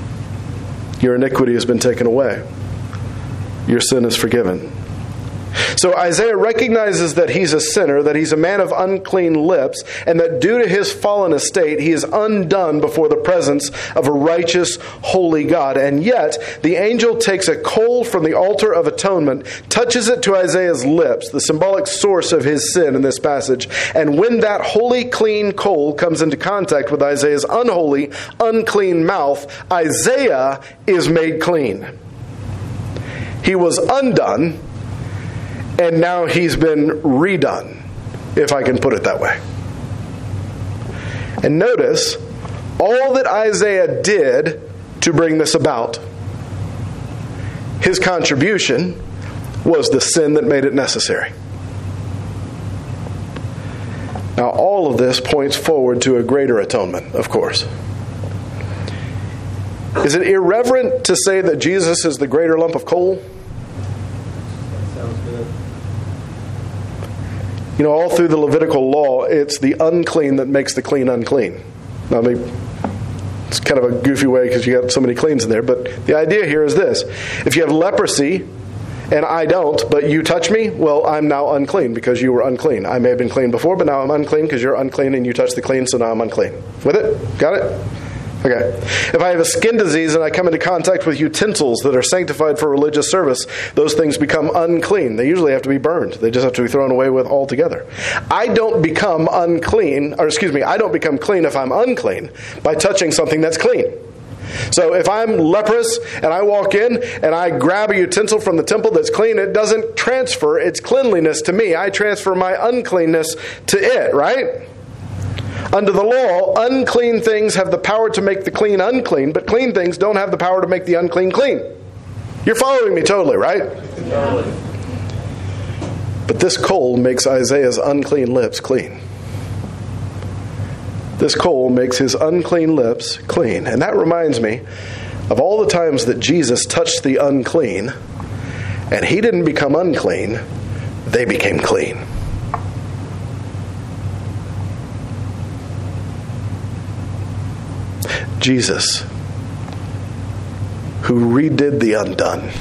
Your iniquity has been taken away. Your sin is forgiven. So Isaiah recognizes that he's a sinner, that he's a man of unclean lips, and that due to his fallen estate, he is undone before the presence of a righteous, holy God. And yet, the angel takes a coal from the altar of atonement, touches it to Isaiah's lips, the symbolic source of his sin in this passage. And when that holy, clean coal comes into contact with Isaiah's unholy, unclean mouth, Isaiah is made clean. He was undone, and now he's been redone, if I can put it that way. And notice, all that Isaiah did to bring this about, his contribution was the sin that made it necessary. Now, all of this points forward to a greater atonement, of course. Is it irreverent to say that Jesus is the greater lump of coal? That sounds good. You know, all through the Levitical law, it's the unclean that makes the clean unclean. Now, I mean, it's kind of a goofy way because you got so many cleans in there, but the idea here is this. If you have leprosy, and I don't, but you touch me, well, I'm now unclean because you were unclean. I may have been clean before, but now I'm unclean because you're unclean and you touch the clean, so now I'm unclean. With it? Got it? Okay. If I have a skin disease and I come into contact with utensils that are sanctified for religious service, those things become unclean. They usually have to be burned. They just have to be thrown away with altogether. I don't become unclean, or excuse me, I don't become clean if I'm unclean by touching something that's clean. So if I'm leprous and I walk in and I grab a utensil from the temple that's clean, it doesn't transfer its cleanliness to me. I transfer my uncleanness to it, right? Under the law, unclean things have the power to make the clean unclean, but clean things don't have the power to make the unclean clean. You're following me totally, right? Totally. But this coal makes Isaiah's unclean lips clean. This coal makes his unclean lips clean. And that reminds me of all the times that Jesus touched the unclean, and he didn't become unclean, they became clean. Jesus, who redid the undone.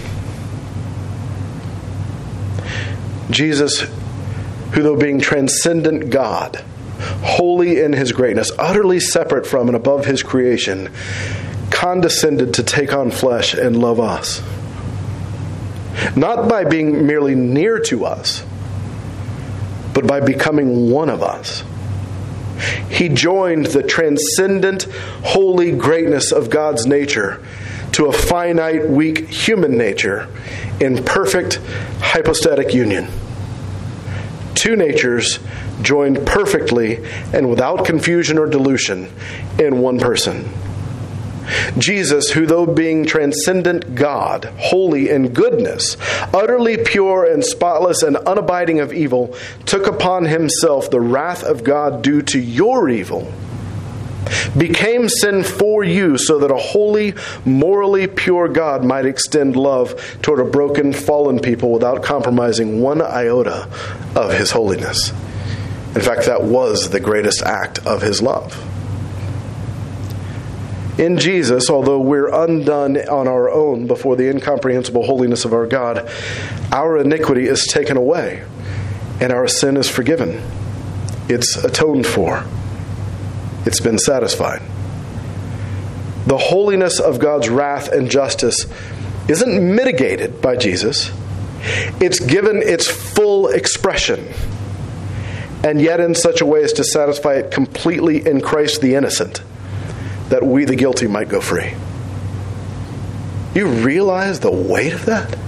Jesus, who though being transcendent God, holy in his greatness, utterly separate from and above his creation, condescended to take on flesh and love us. Not by being merely near to us, but by becoming one of us. He joined the transcendent, holy greatness of God's nature to a finite, weak human nature in perfect hypostatic union. Two natures joined perfectly and without confusion or dilution in one person. Jesus, who though being transcendent God, holy in goodness, utterly pure and spotless and unabiding of evil, took upon himself the wrath of God due to your evil, became sin for you so that a holy, morally pure God might extend love toward a broken, fallen people without compromising one iota of his holiness. In fact, that was the greatest act of his love. In Jesus, although we're undone on our own before the incomprehensible holiness of our God, our iniquity is taken away and our sin is forgiven. It's atoned for. It's been satisfied. The holiness of God's wrath and justice isn't mitigated by Jesus. It's given its full expression, and yet in such a way as to satisfy it completely in Christ the innocent, that we the guilty might go free. You realize the weight of that?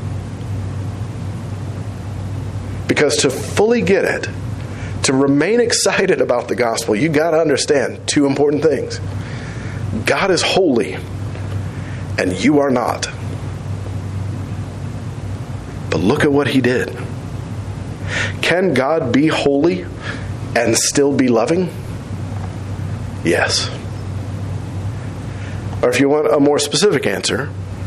Because to fully get it, to remain excited about the gospel, you got to understand two important things. God is holy, and you are not. But look at what he did. Can God be holy and still be loving? Yes. Or if you want a more specific answer,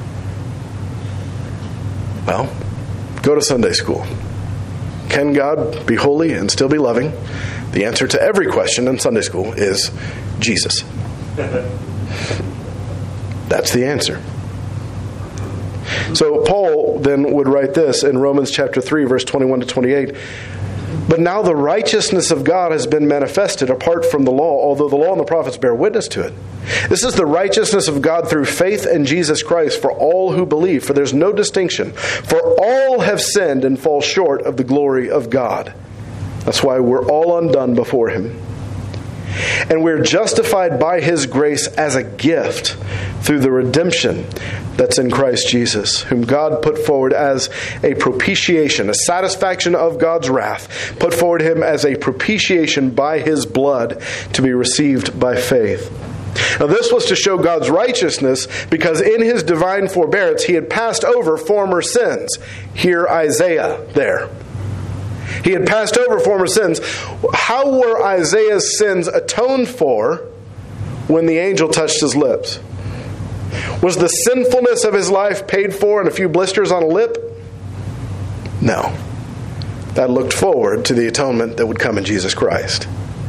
well, go to Sunday school. Can God be holy and still be loving? The answer to every question in Sunday school is Jesus. That's the answer. So Paul then would write this in Romans chapter three, verse twenty-one to twenty-eight. But now the righteousness of God has been manifested apart from the law, although the law and the prophets bear witness to it. This is the righteousness of God through faith in Jesus Christ for all who believe, for there's no distinction. For all have sinned and fall short of the glory of God. That's why we're all undone before Him. And we're justified by His grace as a gift through the redemption that's in Christ Jesus, whom God put forward as a propitiation, a satisfaction of God's wrath, put forward Him as a propitiation by His blood to be received by faith. Now this was to show God's righteousness, because in His divine forbearance He had passed over former sins. Hear Isaiah there. He had passed over former sins. How were Isaiah's sins atoned for when the angel touched his lips? Was the sinfulness of his life paid for in a few blisters on a lip? No. That looked forward to the atonement that would come in Jesus Christ.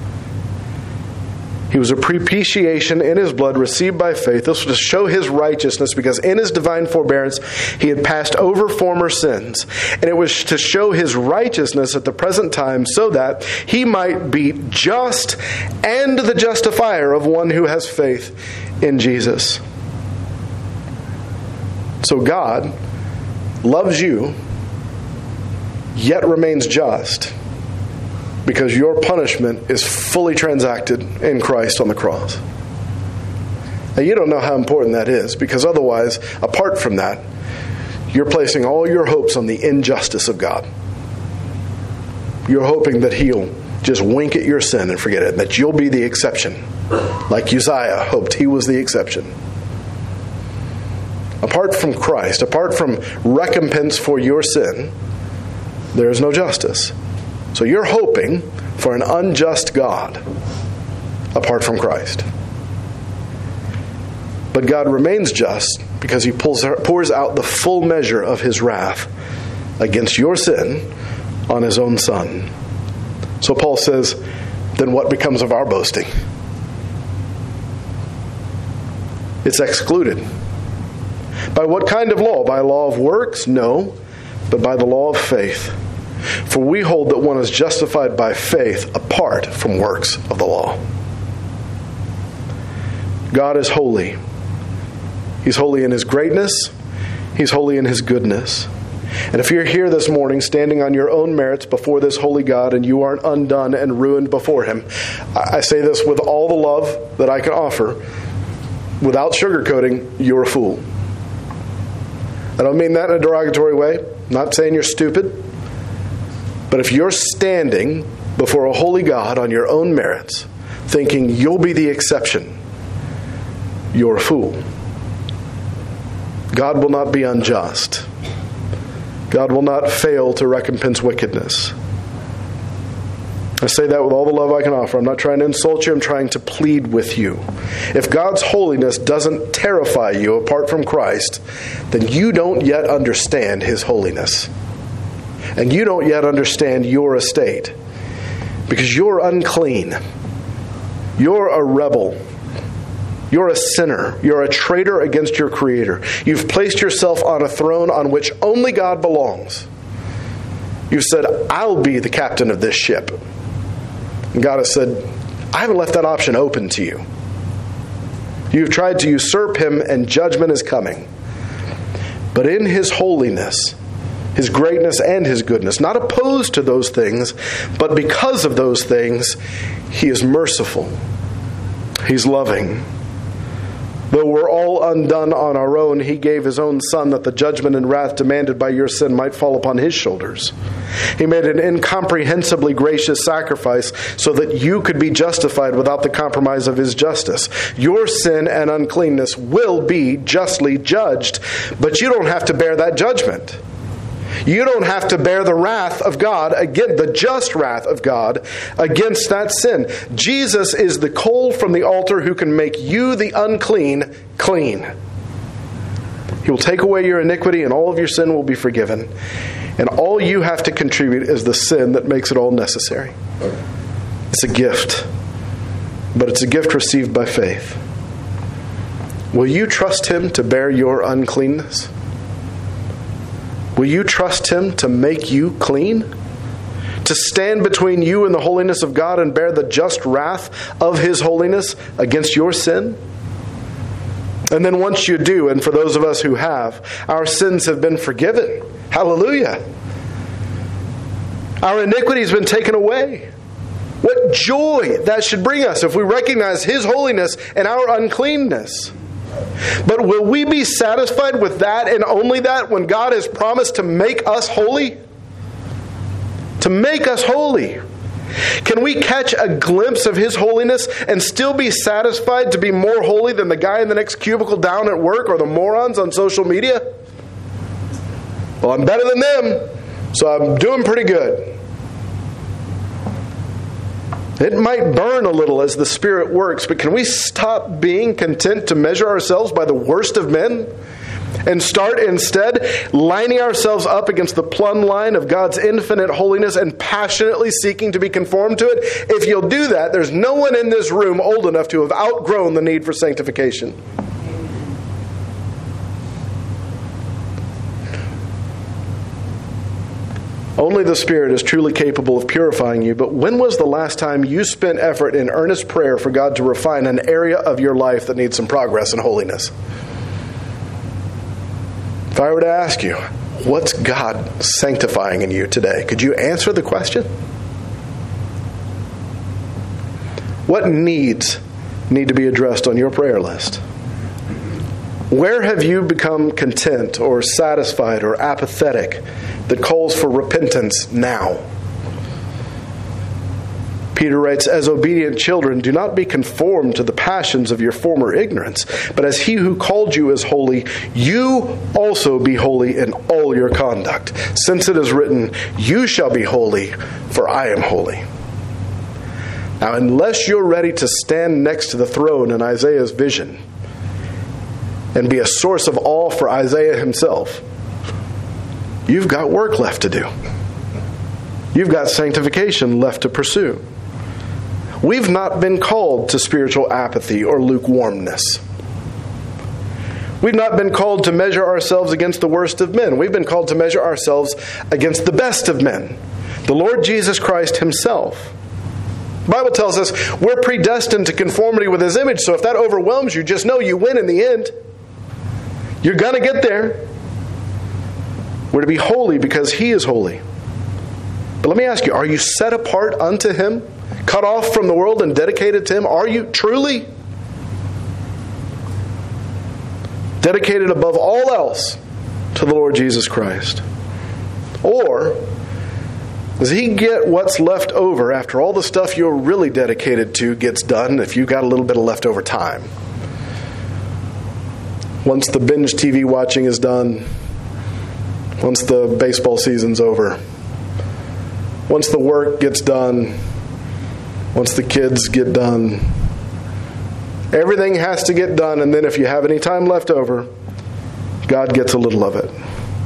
He was a propitiation in His blood received by faith. This was to show His righteousness, because in His divine forbearance He had passed over former sins. And it was to show His righteousness at the present time, so that He might be just and the justifier of one who has faith in Jesus. So God loves you, yet remains just, because your punishment is fully transacted in Christ on the cross. Now, you don't know how important that is, because otherwise, apart from that, you're placing all your hopes on the injustice of God. You're hoping that He'll just wink at your sin and forget it, that you'll be the exception, like Uzziah hoped he was the exception. Apart from Christ, apart from recompense for your sin, there is no justice. So you're hoping for an unjust God apart from Christ. But God remains just because He pulls, pours out the full measure of His wrath against your sin on His own Son. So Paul says, then what becomes of our boasting? It's excluded. By what kind of law? By law of works? No, but by the law of faith. For we hold that one is justified by faith apart from works of the law. God is holy. He's holy in His greatness. He's holy in His goodness. And if you're here this morning standing on your own merits before this holy God and you aren't undone and ruined before Him, I say this with all the love that I can offer. Without sugarcoating, you're a fool. I don't mean that in a derogatory way. I'm not saying you're stupid. But if you're standing before a holy God on your own merits, thinking you'll be the exception, you're a fool. God will not be unjust. God will not fail to recompense wickedness. I say that with all the love I can offer. I'm not trying to insult you. I'm trying to plead with you. If God's holiness doesn't terrify you apart from Christ, then you don't yet understand His holiness. And you don't yet understand your estate, because you're unclean. You're a rebel. You're a sinner. You're a traitor against your Creator. You've placed yourself on a throne on which only God belongs. You've said, I'll be the captain of this ship. And God has said, I haven't left that option open to you. You've tried to usurp Him, and judgment is coming. But in His holiness, His greatness and His goodness, not opposed to those things, but because of those things, He is merciful. He's loving. Though we're all undone on our own, He gave His own Son that the judgment and wrath demanded by your sin might fall upon His shoulders. He made an incomprehensibly gracious sacrifice so that you could be justified without the compromise of His justice. Your sin and uncleanness will be justly judged, but you don't have to bear that judgment. You don't have to bear the wrath of God, again, the just wrath of God against that sin. Jesus is the coal from the altar who can make you, the unclean, clean. He will take away your iniquity and all of your sin will be forgiven. And all you have to contribute is the sin that makes it all necessary. It's a gift, but it's a gift received by faith. Will you trust Him to bear your uncleanness? Will you trust Him to make you clean? To stand between you and the holiness of God and bear the just wrath of His holiness against your sin? And then once you do, and for those of us who have, our sins have been forgiven. Hallelujah. Our iniquity has been taken away. What joy that should bring us if we recognize His holiness and our uncleanness. But will we be satisfied with that and only that when God has promised to make us holy? To make us holy. Can we catch a glimpse of His holiness and still be satisfied to be more holy than the guy in the next cubicle down at work or the morons on social media? Well, I'm better than them, so I'm doing pretty good. It might burn a little as the Spirit works, but can we stop being content to measure ourselves by the worst of men and start instead lining ourselves up against the plumb line of God's infinite holiness and passionately seeking to be conformed to it? If you'll do that, there's no one in this room old enough to have outgrown the need for sanctification. Only the Spirit is truly capable of purifying you, but when was the last time you spent effort in earnest prayer for God to refine an area of your life that needs some progress and holiness? If I were to ask you, what's God sanctifying in you today? Could you answer the question? What needs need to be addressed on your prayer list? Where have you become content or satisfied or apathetic that calls for repentance now? Peter writes, as obedient children, do not be conformed to the passions of your former ignorance, but as He who called you is holy, you also be holy in all your conduct. Since it is written, you shall be holy, for I am holy. Now, unless you're ready to stand next to the throne in Isaiah's vision and be a source of awe for Isaiah himself, you've got work left to do. You've got sanctification left to pursue. We've not been called to spiritual apathy or lukewarmness. We've not been called to measure ourselves against the worst of men. We've been called to measure ourselves against the best of men, the Lord Jesus Christ Himself. The Bible tells us we're predestined to conformity with His image, so if that overwhelms you, just know you win in the end. You're going to get there. We're to be holy because He is holy. But let me ask you, are you set apart unto Him? Cut off from the world and dedicated to Him? Are you truly dedicated above all else to the Lord Jesus Christ? Or does He get what's left over after all the stuff you're really dedicated to gets done if you've got a little bit of leftover time? Once the binge T V watching is done, once the baseball season's over, once the work gets done, once the kids get done, everything has to get done, and then if you have any time left over, God gets a little of it.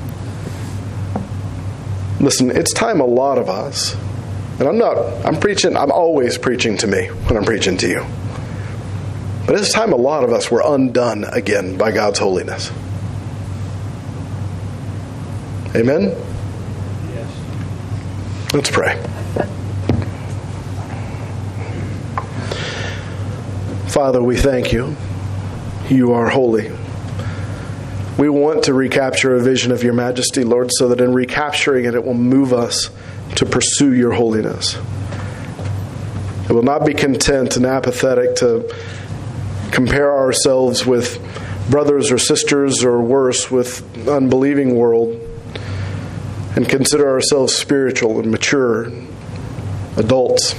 Listen, it's time a lot of us, and I'm not, I'm preaching, I'm always preaching to me when I'm preaching to you. But it's time a lot of us were undone again by God's holiness. Amen? Yes. Let's pray. Father, we thank You. You are holy. We want to recapture a vision of Your majesty, Lord, so that in recapturing it, it will move us to pursue Your holiness. It will not be content and apathetic to compare ourselves with brothers or sisters, or worse, with the unbelieving world, and consider ourselves spiritual and mature adults.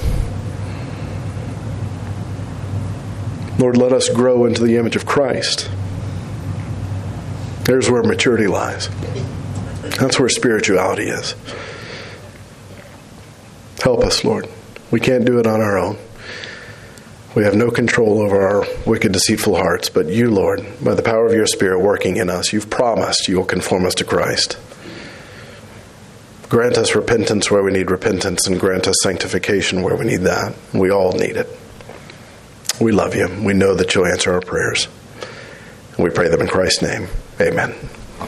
Lord, let us grow into the image of Christ. There's where maturity lies. That's where spirituality is. Help us, Lord. We can't do it on our own. We have no control over our wicked, deceitful hearts, but You, Lord, by the power of Your Spirit working in us, You've promised You will conform us to Christ. Grant us repentance where we need repentance, and grant us sanctification where we need that. We all need it. We love You. We know that You'll answer our prayers. And we pray them in Christ's name. Amen.